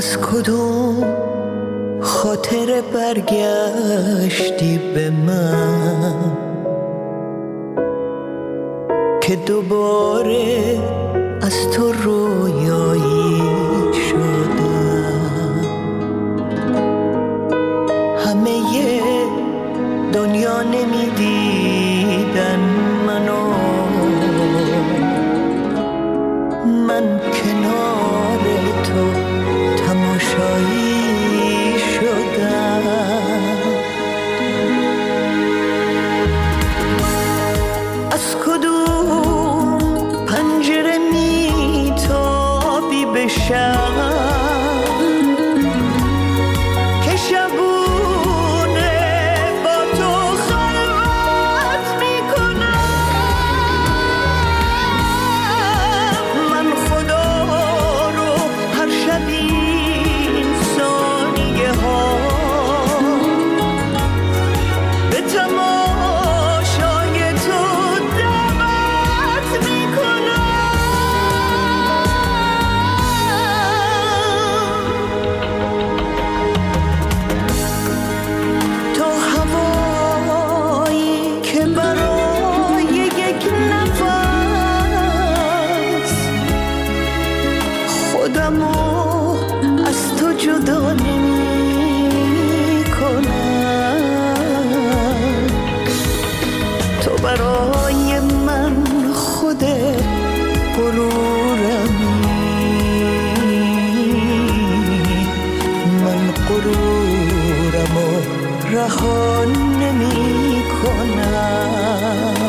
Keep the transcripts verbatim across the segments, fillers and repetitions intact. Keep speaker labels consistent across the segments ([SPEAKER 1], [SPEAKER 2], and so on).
[SPEAKER 1] از کدوم خاطر برگشتی به من که دوباره از تو رویایی شدم. همه دنیا نمیدیدن منو، من کنار تو تماشایی شدم. از کدوم پنجره میتابی به شب که شبونه با تو خلوت میکنم. من خدا رو هر شب این ثانیه ها به تماشای تو دعوت میکنم. تو هوایی که برای یک نفس خودمو از تو جدا نمی کنم. تو برای من خود غرورمی، من غرورمو رها نمی کنم.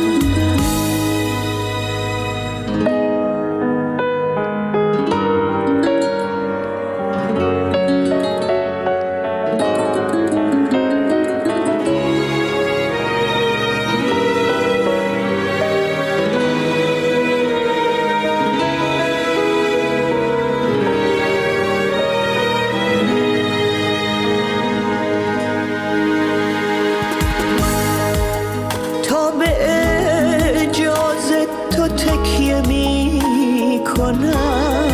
[SPEAKER 1] تا به اجازه تو تکیه می کنم،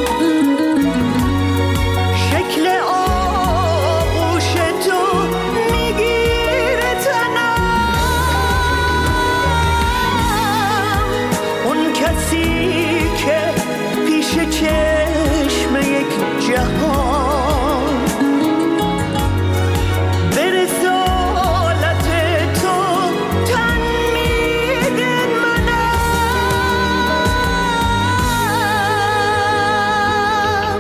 [SPEAKER 1] شکل آغوش تو میگیره تنم. اون کسی که پیش چشم یک جهان به رسالت تو تن میده منم.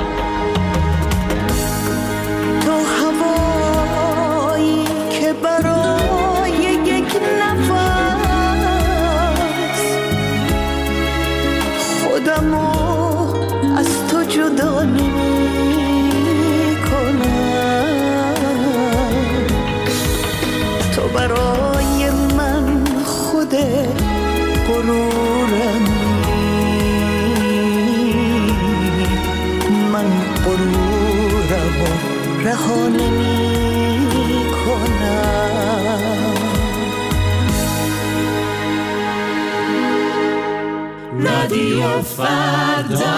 [SPEAKER 1] تو هوایی که برای یک نفس خودمو از تو جدا نمی کنم. تو برای من خود غرورمی، من غرورمو رها نمی کنم.
[SPEAKER 2] رادیو فردا.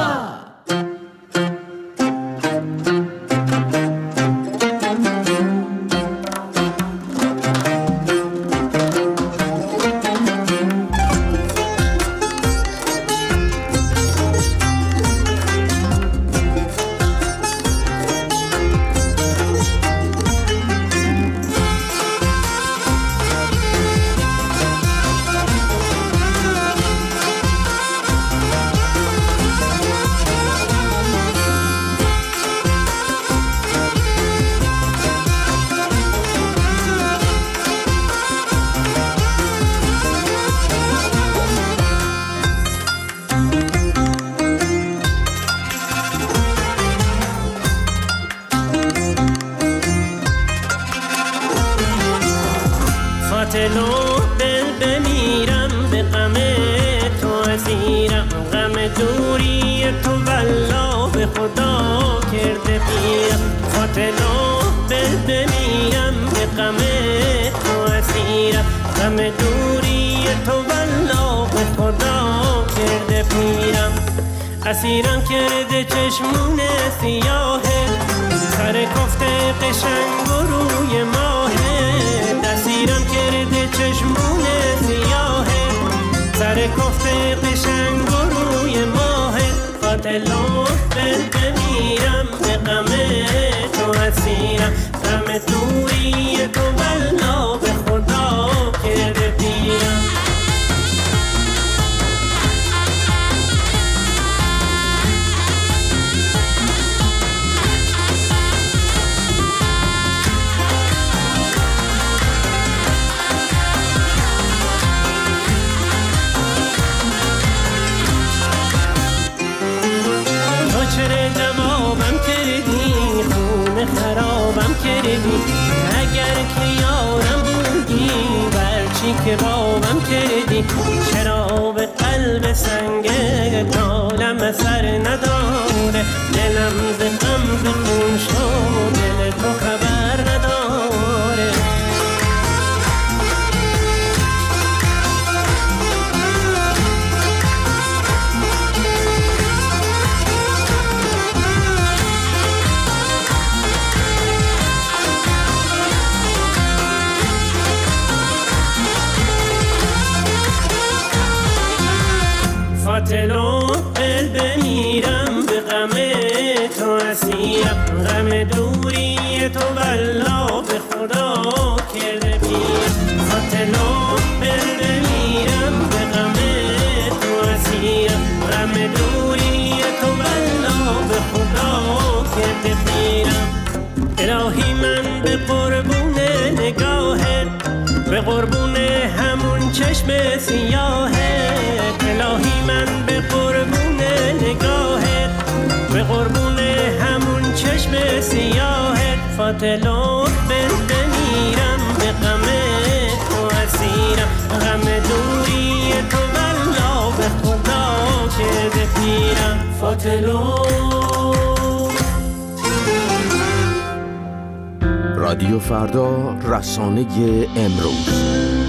[SPEAKER 3] فاتلو دل بمیرم به غم تو اسیرم، غم دوری تو والله به خدا کرده پیرم. فاتلو دل بمیرم به غم تو اسیرم، غم دوری تو والله به خدا کرده پیرم. اسیرم کرده چشمون سیاهه، سر کفته قشنگ و روی ماهه. اسیرم کرده چشمون سیاهه، سر کفته قشنگ و روی ماهه. قاتلو دل بمیرم به غم تو اسیرم، غم دوری تو والله به خدا کرده پیرم. خرابم کردی اگر که یارم بودی، برچی که بابم کردی. چرا به قلب سنگ نالم اثر نداره، دلم ز غم ز خون شد، دل تو خبر نداره. قاتلو دل بمیرم به غم تو اسیرم، غم دوری تو والله به خدا کرده پیرم. قاتلو دل بمیرم به غم تو اسیرم، غم دوری تو والله به خدا کرده پیرم. الهی من به قربون نگاهت، به قربون همون چشم سیاهت. الهی من به قربون نگاهت، به قربون همون چشم سیاهت. فاطلو بل بمیرم به غم تو اسیرم، غم دوری تو والله به خدا کرده پیرم. فاطلو.
[SPEAKER 4] رادیو فردا، رسانه امروز.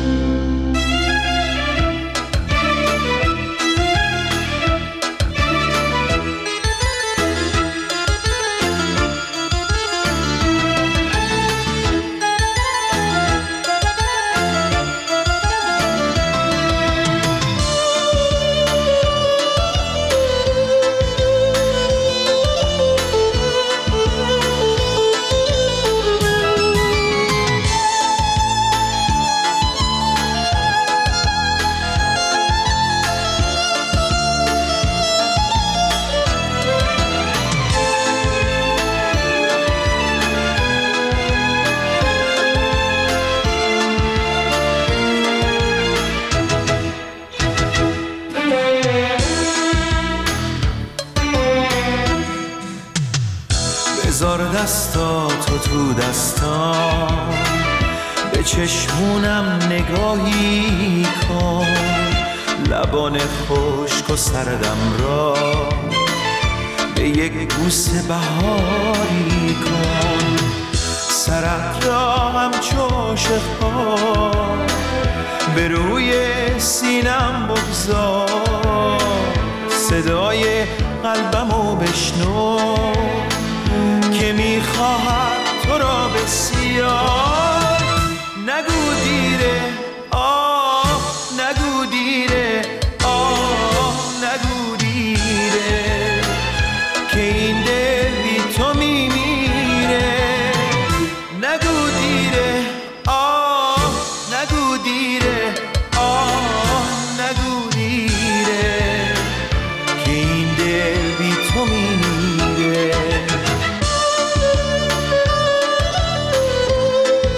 [SPEAKER 5] دستاتو تو دستام، به چشمونم نگاهی کن، لبان خشک و سردم را به یک بوس بهاری کن. سرت را همچو عاشق‌ها به روی سینم بگذار، صدای قلبمو بشنو که میخواهد تو را بسیار. نگو دیره آه، نگو دیره آه، نگو دیره که این دل بی تو میمیره. نگو دیره آه، نگو دیره آه، نگو دیره که این دل بی تو میمیره.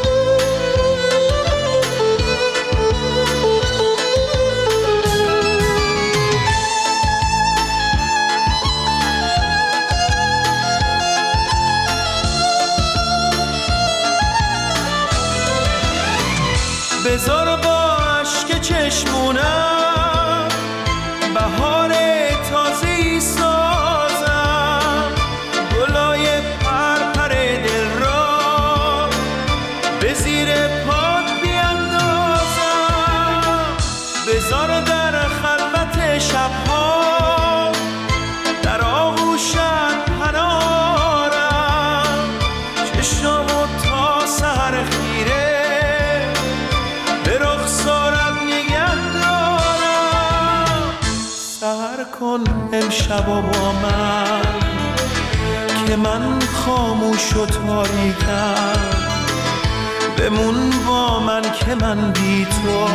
[SPEAKER 5] سحر کن امشب و با من که من خاموش و تاریکم، بمون با من که من بی تو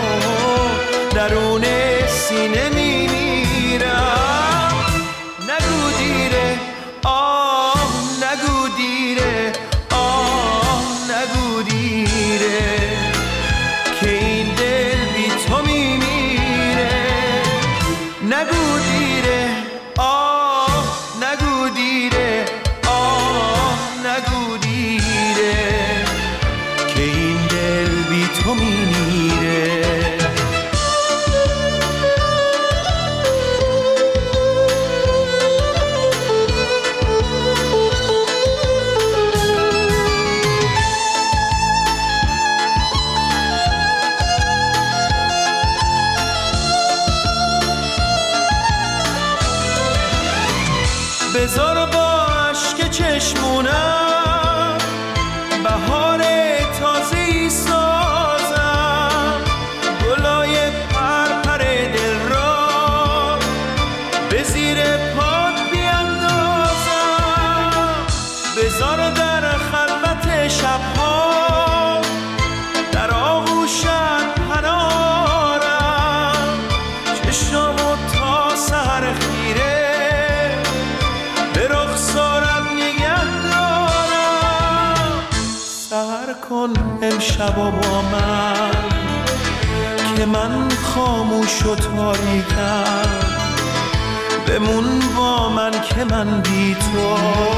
[SPEAKER 5] درون سینه میمیرم. نگو دیره آه نگو دیره آه نگو دیره که این دل بی تو میمیره. نگو دیره آه نگو دیره آه نگو دیره که این دل بی تو میمیره. بذار با عشق چشمونم بهار تازه‌ای سازم، گلای پرپر دل را به زیر پات بیندازم. بذار در خلوت شبها در آغوشت پنارم، چشمو تا سحر خیره به رخسارت نگه دارم. سحر کن امشب و با من که من خاموش و تاریکم، بمون با من که من بی تو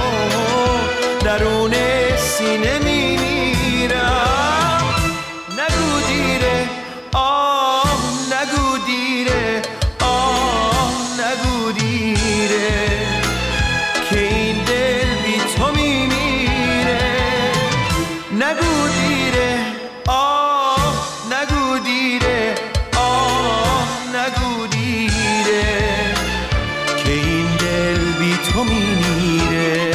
[SPEAKER 5] درون سینه میمیرم. نگو دیره آه نگو دیره آه نگو دیره که این دل بی تو میمیره. نگو دیره آه نگو دیره آه نگو دیره که این دل بی تو میمیره.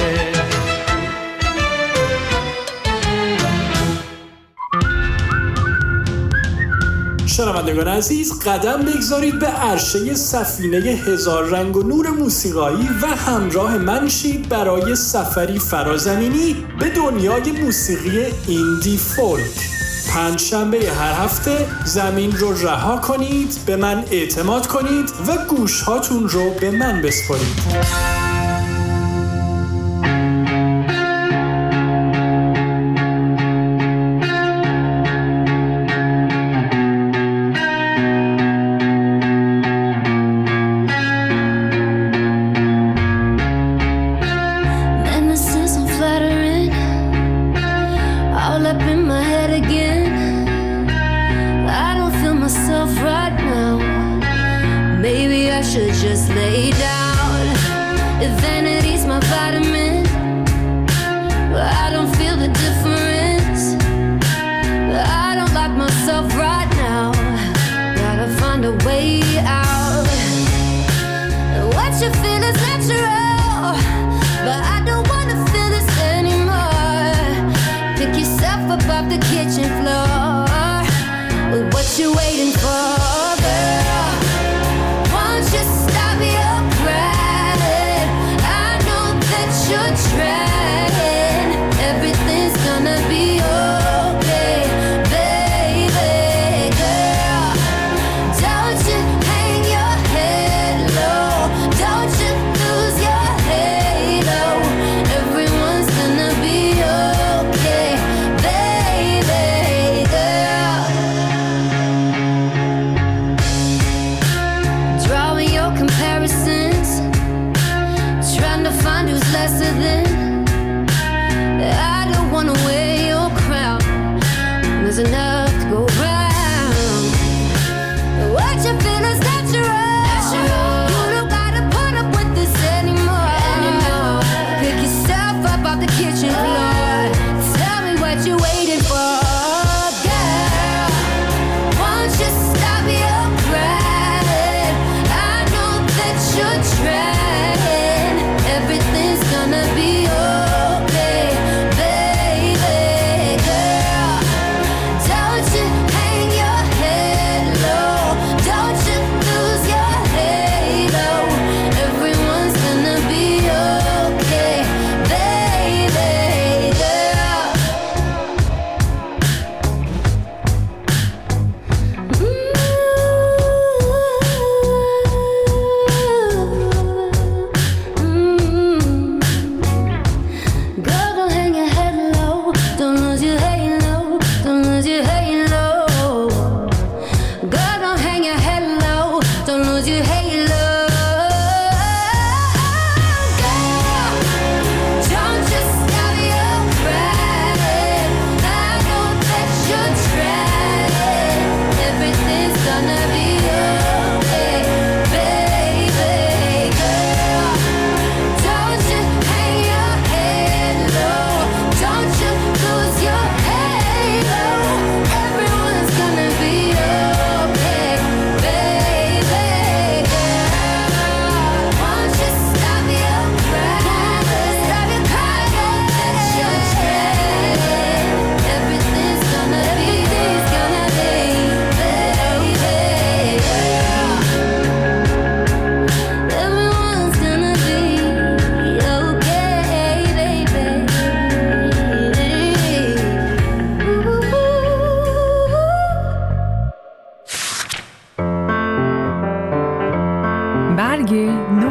[SPEAKER 6] شنوندگان عزیز، قدم بگذارید به عرشه سفینه هزار رنگ و نور موسیقایی و همراه من شید برای سفری فرازمینی به دنیای موسیقی ایندی فولک. پنج شنبه هر هفته زمین رو رها کنید، به من اعتماد کنید و گوشهاتون رو به من بسپارید.
[SPEAKER 7] Everyone's gonna be okay, baby. برگ نو.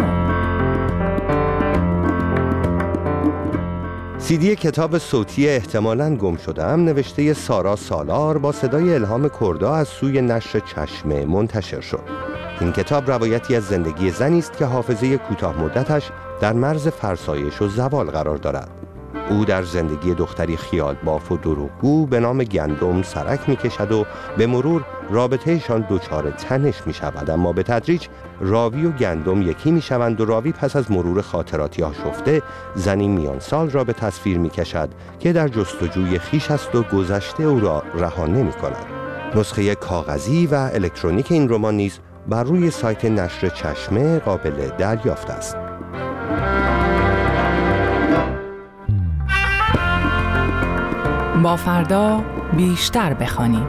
[SPEAKER 8] سیدی کتاب صوتی احتمالاً گم شده‌ام نوشته سارا سالار با صدای الهام کردا از سوی نشر چشمه منتشر شد. این کتاب روایتی از زندگی زنی است که حافظه کوتاه مدتش در مرز فرسایش و زوال قرار دارد. او در زندگی دختری خیال باف و دروغگو به نام گندم سرک می کشد و به مرور رابطهشان دچار تنش می شود، اما به تدریج راوی و گندم یکی می شوند و راوی پس از مرور خاطراتی آشفته زنی میان سال را به تصویر می کشد که در جستجوی خیش است و گذشته او را رها نمی کند. نسخه کاغذی و الکترونیک این رمان نیز بر روی سایت نشر چشمه قابل دریافت است.
[SPEAKER 7] با فردا بیشتر بخوانیم.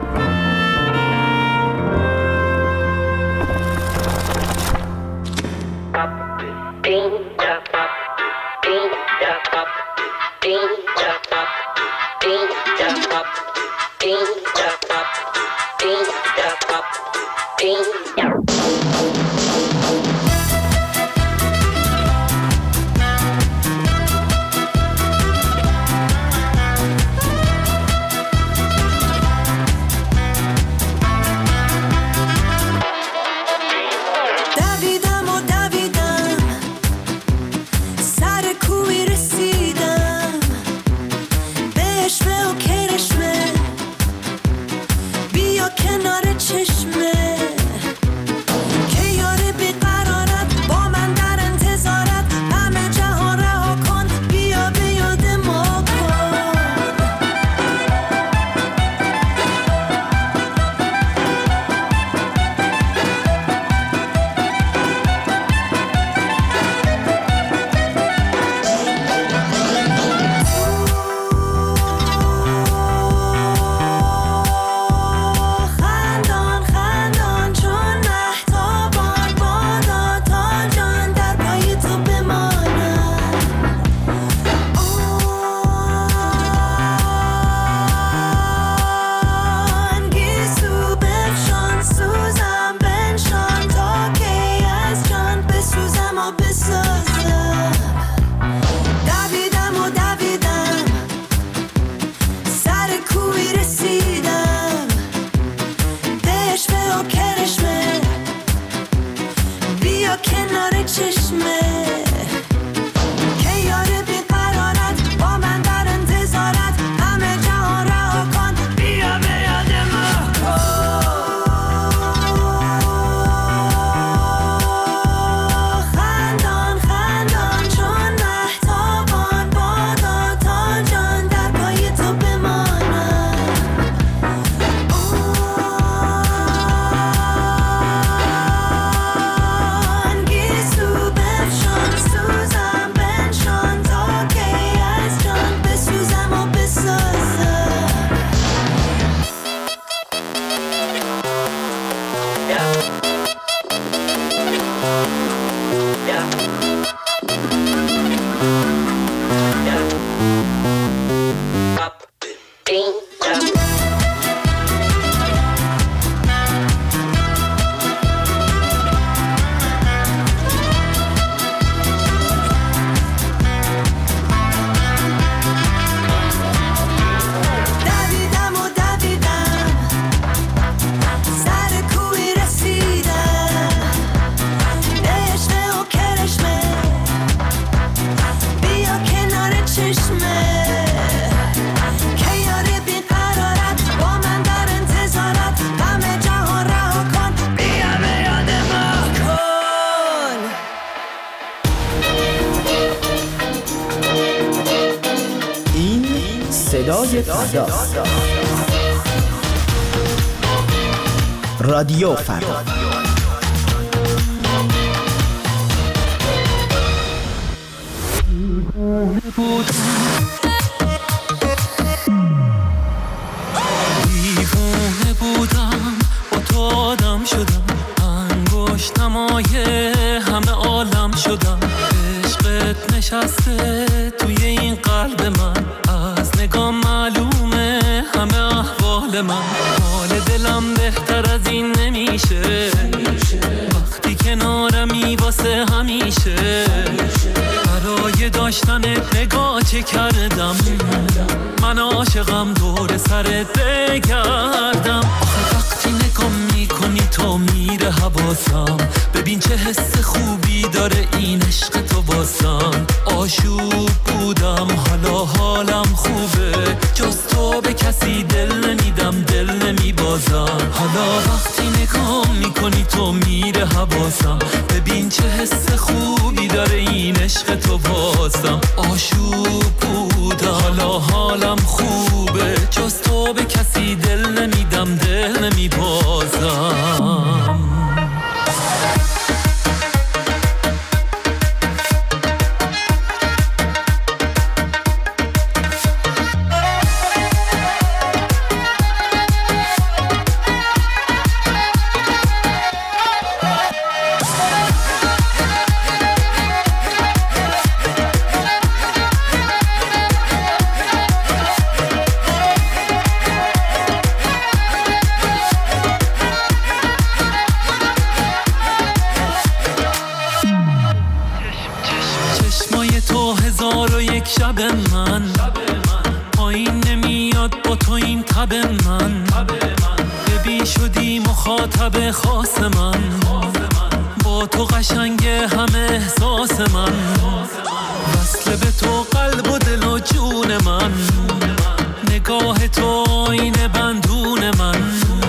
[SPEAKER 1] صدای فردا، رادیو فردا.
[SPEAKER 9] دیوانه بودم با تو آدم شدم، انگشتمای همه عالم شدم، عشقت نشسته توی این قلب من، از نگاه معلومه همه احوال من، حال دلم بهتر از این نمیشه، وقتی کنارم منی واسه همیشه، برای داشتنت نگاه چه کردم، من عاشقم دور سرت بگردم. آخه وقتی نگاه میکنی تو میره حواسم، ببین چه حس خوبی داره این عشق تو واسم. آشوب بودم حالا حالم خوبه، جز تو به کسی دل نمیدم دل نمیبازم. حالا وقتی نگاه میکنی تو میره حواسم، ببین چه حس خوبی داره این عشق تو واسم. آشوب بودم حالا حالم خوبه، جز تو به کسی دل نمیدم دل نمیبازم. شب من پایین نمیاد با تو این تب من، ببین شدی مخاطب خاص من، با تو قشنگ همه احساس من، وصل به تو قلب و دل و جون من، نگاه تو آینه بندون من،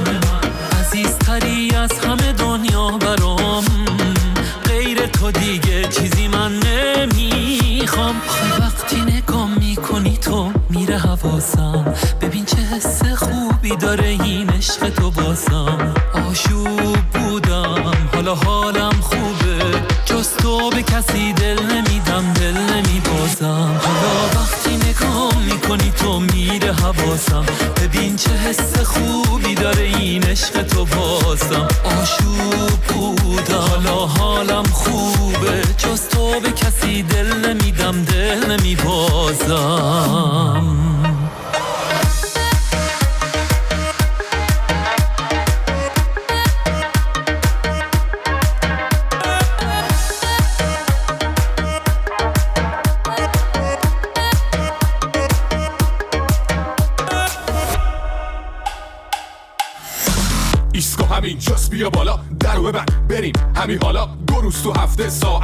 [SPEAKER 9] عزیزتری از همه دنیا برام، غیر تو دیگه چیزی من نمیخوام. وقتی نگاه میکنی تو میره حواسم، ببین چه حس خوبی داره این عشق تو باسم. آشوب بودم حالا حالم خوبه، جز تو به کسی دل نمیدم دل نمیبازم. حالا وقتی نگاه میکنی تو میره حواسم، ببین چه حس خوبی داره این عشق تو باسم. آشوب بودم حالا حالم خوبه، جز تو به کسی دل نمیدم دل نمیبازم.
[SPEAKER 10] ایسکو همین جاست بیا بالا، درو ببند بریم همین حالا، دو روز تو هفته ساعت